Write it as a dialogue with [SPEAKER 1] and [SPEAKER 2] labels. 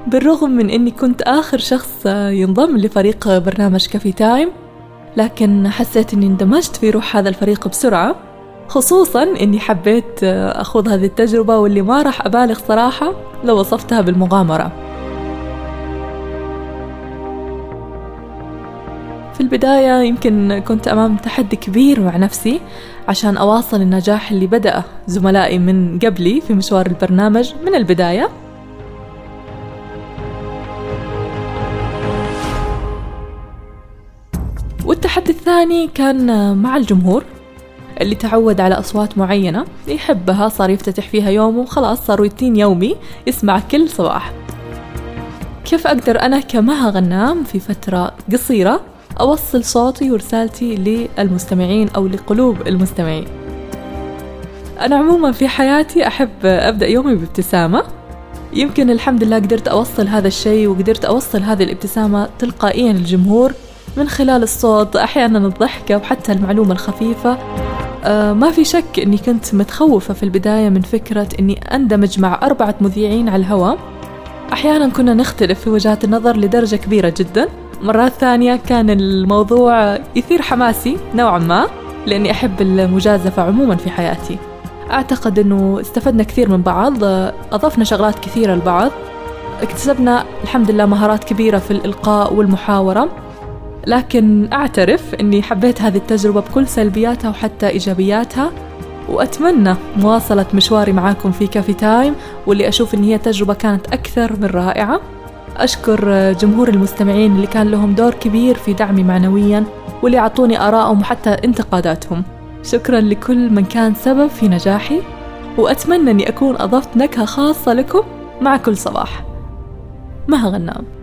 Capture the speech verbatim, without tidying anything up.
[SPEAKER 1] بالرغم من أني كنت آخر شخص ينضم لفريق برنامج كافي تايم، لكن حسيت أني اندمجت في روح هذا الفريق بسرعة، خصوصاً أني حبيت أخوض هذه التجربة واللي ما راح أبالغ صراحة لو وصفتها بالمغامرة. في البداية يمكن كنت أمام تحدي كبير مع نفسي عشان أواصل النجاح اللي بدأ زملائي من قبلي في مشوار البرنامج من البداية. والتحدي الثاني كان مع الجمهور اللي تعود على أصوات معينة يحبها، صار يفتتح فيها يومه وخلاص صار روتين يومي يسمع كل صباح. كيف أقدر أنا كمها غنام في فترة قصيرة أوصل صوتي ورسالتي للمستمعين أو لقلوب المستمعين؟ أنا عموما في حياتي أحب أبدأ يومي بابتسامة، يمكن الحمد لله قدرت أوصل هذا الشيء وقدرت أوصل هذه الابتسامة تلقائيا للجمهور من خلال الصوت، أحيانا الضحكة وحتى المعلومة الخفيفة. آه ما في شك أني كنت متخوفة في البداية من فكرة أني أندمج مع أربعة مذيعين على الهواء. أحيانا كنا نختلف في وجهات النظر لدرجة كبيرة جدا، مرات ثانية كان الموضوع يثير حماسي نوعا ما لأني أحب المجازفة عموما في حياتي. أعتقد أنه استفدنا كثير من بعض، أضفنا شغلات كثيرة لبعض، اكتسبنا الحمد لله مهارات كبيرة في الإلقاء والمحاورة. لكن أعترف أني حبيت هذه التجربة بكل سلبياتها وحتى إيجابياتها، وأتمنى مواصلة مشواري معاكم في كافي تايم، واللي أشوف أن هي تجربة كانت أكثر من رائعة. أشكر جمهور المستمعين اللي كان لهم دور كبير في دعمي معنويا واللي عطوني آرائهم وحتى انتقاداتهم. شكرا لكل من كان سبب في نجاحي، وأتمنى أني أكون أضفت نكهة خاصة لكم مع كل صباح. مها غنام.